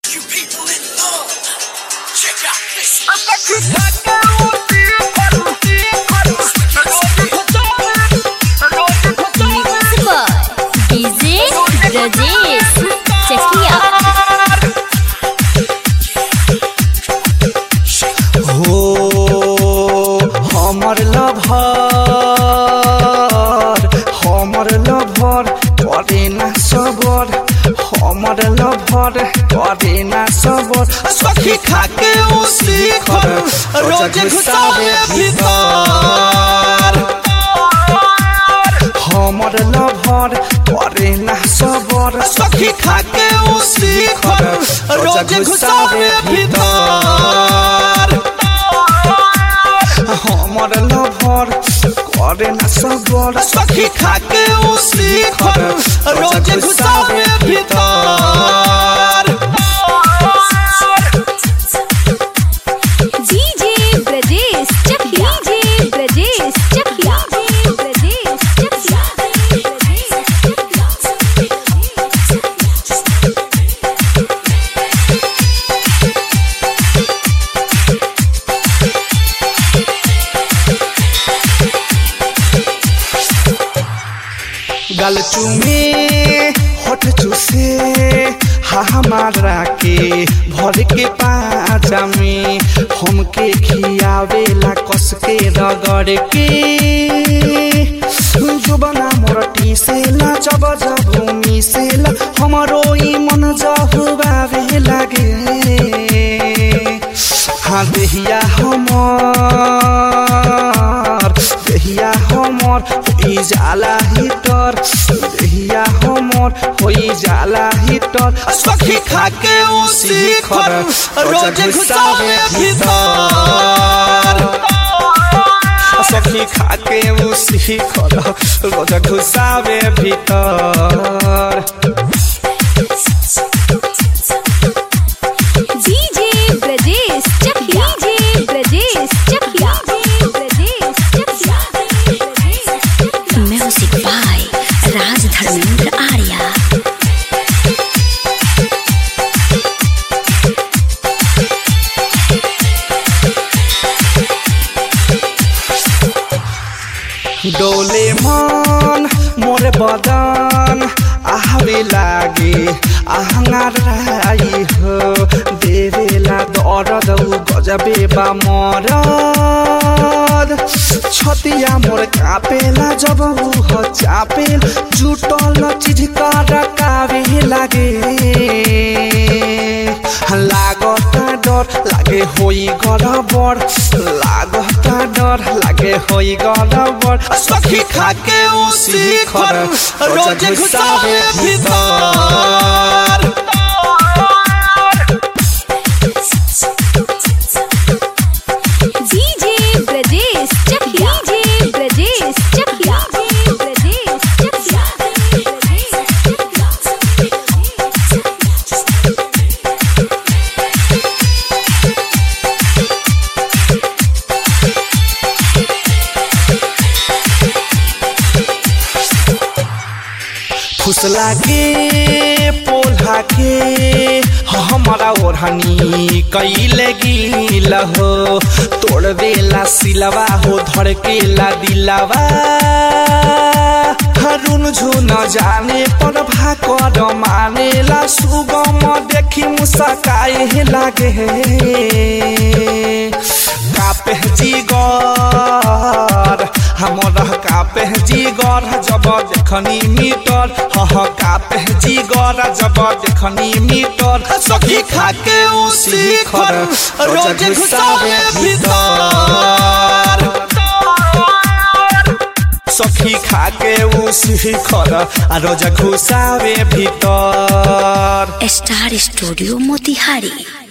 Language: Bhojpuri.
You people in love, check out this. DJ Brajesh, check it out. हो हमर लभर करे ना सबर हमर लभर करे ना सबर सखी खाके उसी खर रोज घुसावे भीतर हमर लभर करे ना सबर सखी खाके उसी खर रोज घुसावे भीतर हमर लभर करे ना सबर सखी खाके उसी खर रोज घुसावे भीतर DJ Brajesh, check it out. DJ Brajesh, check it out. Brajesh, check it out. गल चूमे होठ चूसे हमारा के भर के पाजा में हमके खियावेला कस के रगड़ के जुबना मोर टीसेला जब भूमि सेला हमरो ई मन जहुबावे लागे हाँ देहिया हमर होई जाला हिटर देहिया हमर होई जाला हिटर सखी खाके उसी खर रोज घुसावे भीतर सखी खाके उसी खर रोज घुसावे भीतर DJ Brajesh, check it out. DJ Brajesh, check it out. Brajesh, check it out. Music by Raj Dharmendra Arya. डोले मन मोर बदन आवे लागे आहंगाराई हो देवेला दर्द गजबे बा मरद छतिया मोर कापेला जब हो चापेल जुटल चीज कावे लागे लागता डर लागे होई गड़बड़ लागता डर लागे होई गड़बड़ सखी खाके उसी खर रोज घुसावे भीतर DJ Brajesh, check it out. DJ Brajesh, check it out. Brajesh, check it out. फुसला के पोल्हा के हमारा ओढ़नी कैले गिल हो तोड़ देला सिलवा हो धड़केला दिलवा हरुन झुन जाने पर भाकर मानेला सुगम देखी मुस्काए लागे कापे जिगर हमरा कापे जिगर जब देखनी मीटर कापे जिगर जब देखनी मीटर सखी खाके उसी खर रोज घुसावे भीतर सखी खाके उसी खर रोज घुसावे भीतर Star Studio Motihari.